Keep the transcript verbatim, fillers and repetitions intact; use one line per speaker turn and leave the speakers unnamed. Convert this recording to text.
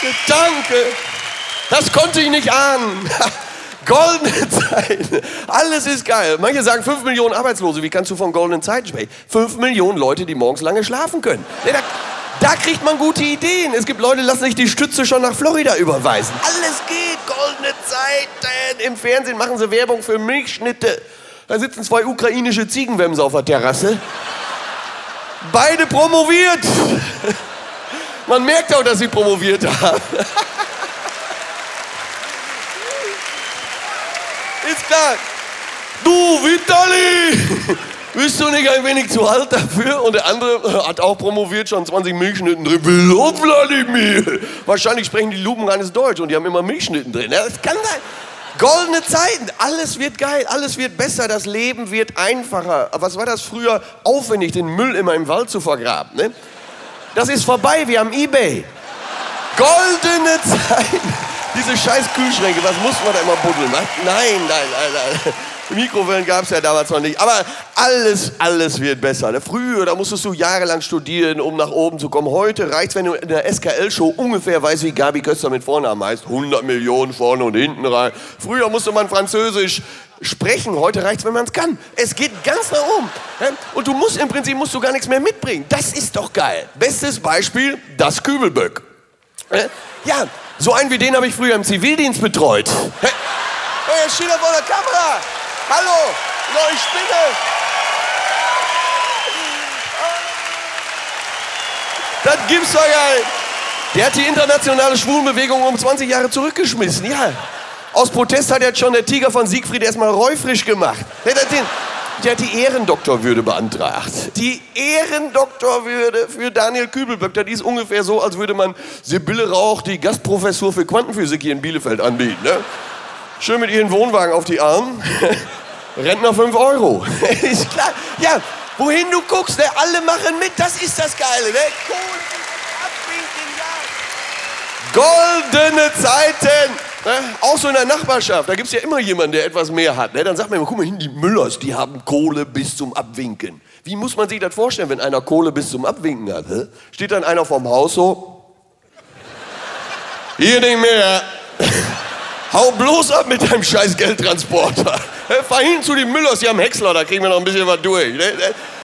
danke. Das konnte ich nicht ahnen. Goldene Zeiten. Alles ist geil. Manche sagen fünf Millionen Arbeitslose. Wie kannst du von goldenen Zeiten sprechen? fünf Millionen Leute, die morgens lange schlafen können. Nee, da, da kriegt man gute Ideen. Es gibt Leute, die lassen sich die Stütze schon nach Florida überweisen. Alles geht. Goldene Zeiten. Im Fernsehen machen sie Werbung für Milchschnitte. Da sitzen zwei ukrainische Ziegenwämser auf der Terrasse. Beide promoviert. Man merkt auch, dass sie promoviert haben. Ist klar. Du, Vitali, bist du nicht ein wenig zu alt dafür? Und der andere hat auch promoviert, schon zwanzig Milchschnitten drin. Hallo, Wladimir. Wahrscheinlich sprechen die lupenreines Deutsch und die haben immer Milchschnitten drin. Das kann sein. Goldene Zeiten, alles wird geil, alles wird besser, das Leben wird einfacher. Was war das früher? Aufwendig, den Müll immer im Wald zu vergraben. Ne? Das ist vorbei, wir haben eBay. Goldene Zeiten. Diese scheiß Kühlschränke, was muss man da immer buddeln? Was? Nein, nein, nein, nein. Mikrowellen gab es ja damals noch nicht. Aber alles, alles wird besser. Ne? Früher, da musstest du jahrelang studieren, um nach oben zu kommen. Heute reicht's, wenn du in der S K L-Show ungefähr weißt, wie Gabi Köster mit Vornamen heißt. hundert Millionen vorne und hinten rein. Früher musste man Französisch sprechen. Heute reicht's, wenn man es kann. Es geht ganz nach oben. Ne? Und du musst im Prinzip musst du gar nichts mehr mitbringen. Das ist doch geil. Bestes Beispiel, das Kübelböck. Ne? Ja, so einen wie den habe ich früher im Zivildienst betreut. Hey, hey, steht da vor der Kamera. Hallo, neue Spinne. Das gibt's doch gar nicht. Der hat die internationale Schwulenbewegung um zwanzig Jahre zurückgeschmissen, ja. Aus Protest hat jetzt schon der Tiger von Siegfried erstmal räufrisch gemacht. Der hat, den, der hat die Ehrendoktorwürde beantragt. Die Ehrendoktorwürde für Daniel Kübelböck. Das ist ungefähr so, als würde man Sibylle Rauch die Gastprofessur für Quantenphysik hier in Bielefeld anbieten. Ne? Schön mit ihren Wohnwagen auf die Arme. Rentner fünf Euro. Ist klar. Ja, wohin du guckst, ne? Alle machen mit. Das ist das Geile. Ne? Goldene Zeiten. Ne? Auch so in der Nachbarschaft. Da gibt es ja immer jemanden, der etwas mehr hat. Ne? Dann sagt man immer, guck mal hin, die Müllers, die haben Kohle bis zum Abwinken. Wie muss man sich das vorstellen, wenn einer Kohle bis zum Abwinken hat? Hä? Steht dann einer vorm Haus so. Hier nicht mehr. Hau bloß ab mit deinem scheiß Geldtransporter. Fahr hin zu den Müllers, die haben Häcksler, da kriegen wir noch ein bisschen was durch.